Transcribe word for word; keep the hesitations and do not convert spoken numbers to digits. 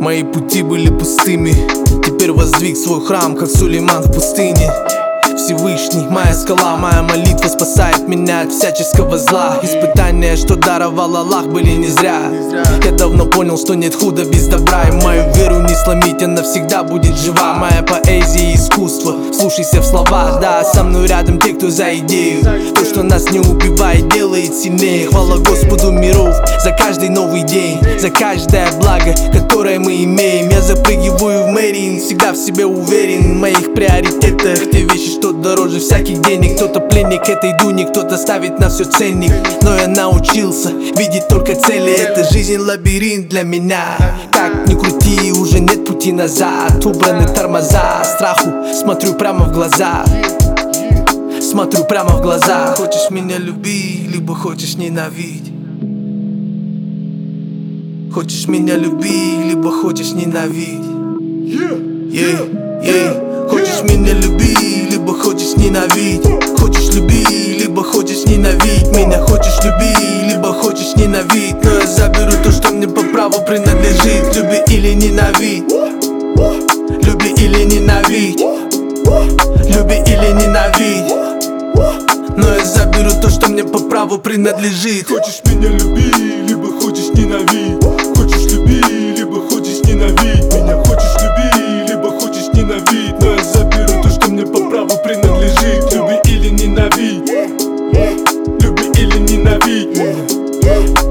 Мои пути были пустыми, теперь воздвиг свой храм, как Сулейман в пустыне. Всевышний, моя скала, моя молитва спасает меня от всяческого зла. Испытания, что даровал Аллах, были не зря. Я давно понял, что нет худа без добра, и мою веру не сломить, она всегда будет жива. Моя поэзия и искусство, слушайся в словах. Да, со мной рядом те, кто за идею. То, что нас не убивает, делает сильнее. Хвала Господу миров за каждый новый день, за каждое благо, которое мы имеем. Я запрыгиваю в Мэрин, всегда в себе уверен. В моих приоритетах те вещи, что дороже всяких денег. Кто-то пленник этой дуни, кто-то ставит на все ценник. Но я научился видеть только цели. Эта жизнь лабиринт для меня. Как ни крути, уже нет пути назад. Убраны тормоза, страху смотрю прямо в глаза. Смотрю прямо в глаза. Хочешь меня люби, либо хочешь ненавидь. Хочешь меня люби, либо хочешь ненавидь. Yeah, yeah. Хочешь меня люби, либо хочешь ненавидь. Хочешь люби, либо хочешь ненавидь. Меня хочешь люби, либо хочешь ненавидь. Но я заберу то, что мне по праву принадлежит. Люби или ненавидь. Люби или ненавидь. Люби или ненавидь. Но я заберу то, что мне по праву принадлежит. Хочешь меня люби, либо хочешь ненавидь. Хочешь люби, либо хочешь ненавидь. Меня хочешь люби, либо хочешь ненавидь. Но я заберу то, что мне по праву принадлежит. Люби или ненавидь. Люби или ненавидь меня.